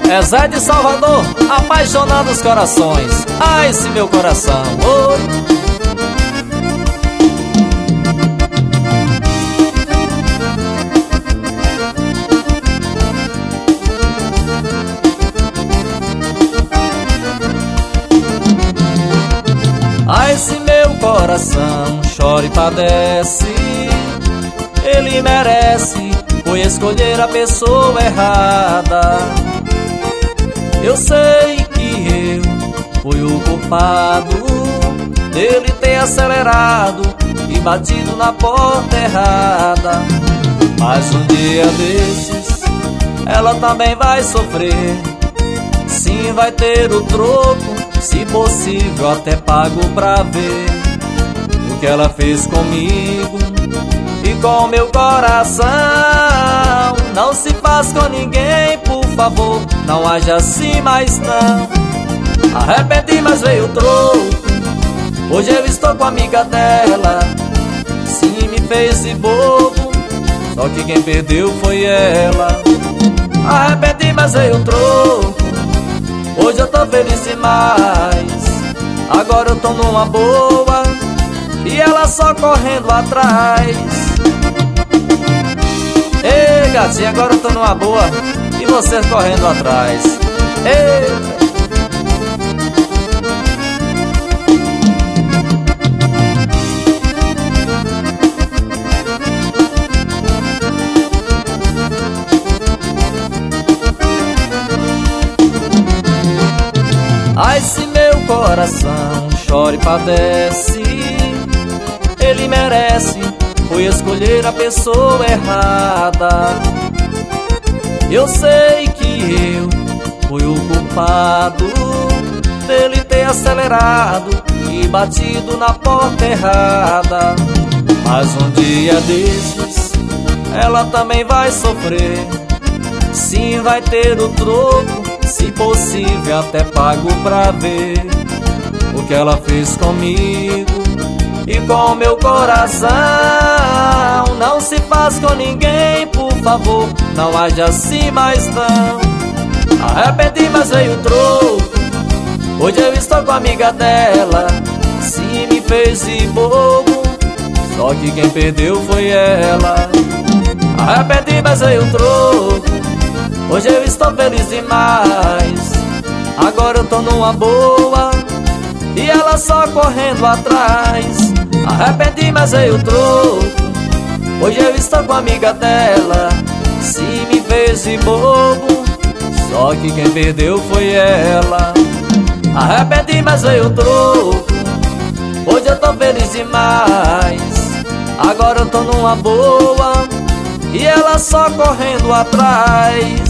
É Zé de Salvador, apaixonado os corações. Ai, esse meu coração, oi. Ai, esse meu coração chora e padece. Ele merece, foi escolher a pessoa errada. Eu sei que eu fui o culpado dele ter acelerado e batido na porta errada. Mas um dia desses ela também vai sofrer. Sim, vai ter o troco, se possível até pago pra ver o que ela fez comigo e com meu coração. Não se faz com ninguém, por favor, não haja assim mais não. Arrependi, mas veio o troco. Hoje eu estou com a amiga dela. Sim, me fez de bobo, só que quem perdeu foi ela. Arrependi, mas veio o troco. Hoje eu tô feliz demais. Agora eu tô numa boa e ela só correndo atrás. Ei, gatinha, agora eu tô numa boa e você correndo atrás. Ei. Ai, se meu coração chora e padece. Ele merece, foi escolher a pessoa errada. Eu sei que eu fui o culpado dele ter acelerado e batido na porta errada. Mas um dia desses ela também vai sofrer. Sim, vai ter o troco, se possível até pago pra ver o que ela fez comigo e com meu coração. Não se faz com ninguém, por favor, não haja assim mais não. Arrependi, mas veio o troco. Hoje eu estou com a amiga dela. Sim, me fez de bobo, só que quem perdeu foi ela. Arrependi, mas veio o troco. Hoje eu estou feliz demais. Agora eu tô numa boa e ela só correndo atrás. Arrependi, mas veio o troco. Hoje eu estou com a amiga dela. Se me fez de bobo, só que quem perdeu foi ela. Arrependi, mas veio o troco. Hoje eu tô feliz demais. Agora eu tô numa boa e ela só correndo atrás.